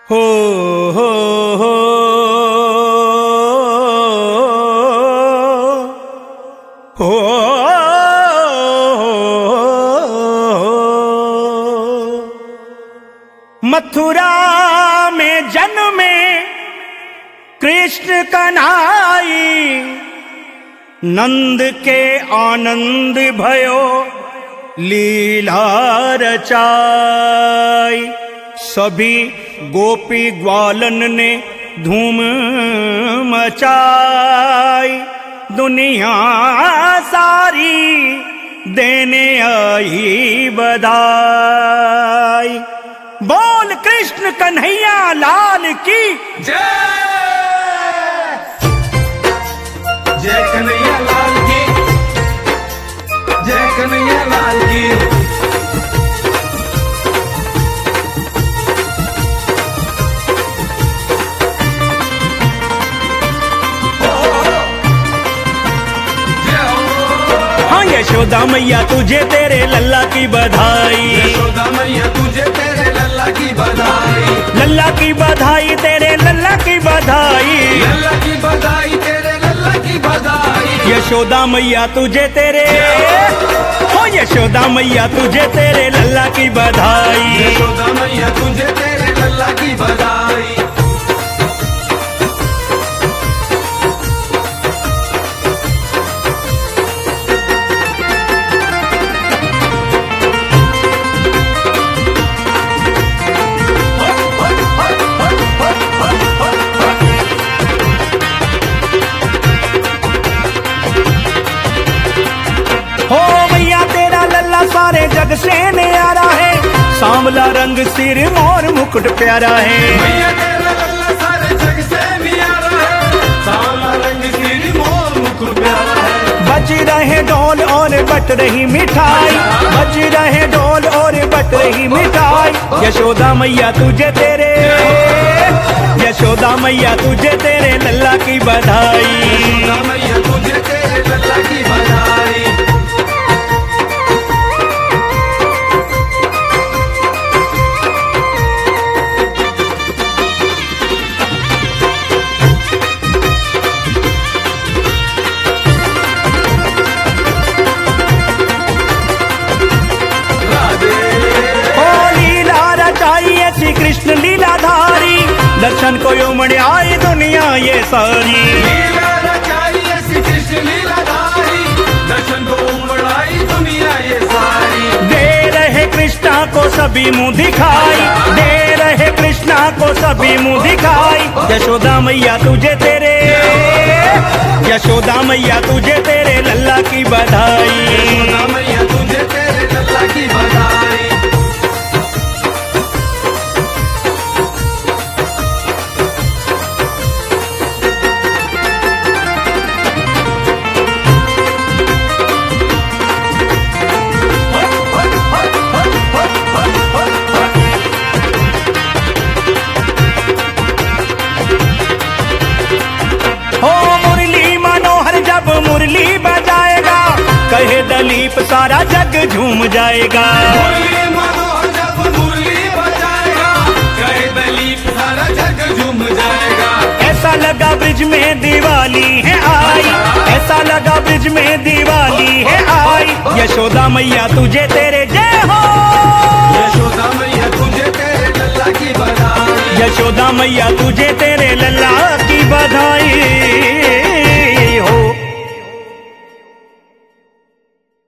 हो हो हो हो मथुरा में जन्मे कृष्ण कन्हाई, नंद के आनंद भयो लीला रचाई। सभी गोपी ग्वालन ने धूम मचाई, दुनिया सारी देने आई बधाई। बोल कृष्ण कन्हैया लाल की जय। जय कन्हैया लाल की, जय कन्हैया लाल की। यशोदा मैया तुझे तेरे लल्ला की बधाई, यशोदा मैया तुझे तेरे लल्ला की बधाई, लल्ला की बधाई तेरे लल्ला की बधाई, लल्ला की बधाई तेरे लल्ला की बधाई। यशोदा मैया तुझे तेरे हो यशोदा मैया तुझे तेरे लल्ला की बधाई, यशोदा मैया तुझे तेरे लल्ला की बधाई। हो मैया तेरा लल्ला सारे जग से न्यारा है, सांवला रंग सिर मोर मुकुट प्यारा है। मैया तेरा लल्ला सारे जग से न्यारा है, सांवला रंग सिर मोर मुकुट प्यारा है। बज रहे ढोल और बट रही मिठाई, बज रहे ढोल और बट रही मिठाई। यशोदा मैया तुझे तेरे यशोदा मैया तुझे तेरे लल्ला की बधाई, यशोदा मैया तुझे तेरे लल्ला की बधाई। कृष्ण लीलाधारी, दर्शन को उमड़ आई दुनिया ये सारी। लीला रचाई ऐसी कृष्ण लीलाधारी, दर्शन को उमड़ आई दुनिया ये सारी। दे रहे कृष्णा को सभी मुंह दिखाई, दे रहे कृष्णा को सभी मुंह दिखाई। यशोदा मैया तुझे तेरे यशोदा मैया तुझे तेरे लल्ला की बधाई, यशोदा मैया तुझे तेरे लल्ला की बधाई। मुरली बजाएगा कहे दलीप सारा जग झूम जाएगा। मुरली मनोहर जब मुरली बजाएगा कहे दलीप सारा जग झूम जाएगा। ऐसा लगा ब्रिज में दिवाली है आई, ऐसा लगा ब्रिज में दिवाली है आई। यशोदा मैया तुझे तेरे जय हो, यशोदा मैया तुझे तेरे लल्ला की बधाई, यशोदा मैया तुझे तेरे लल्ला की बधाई।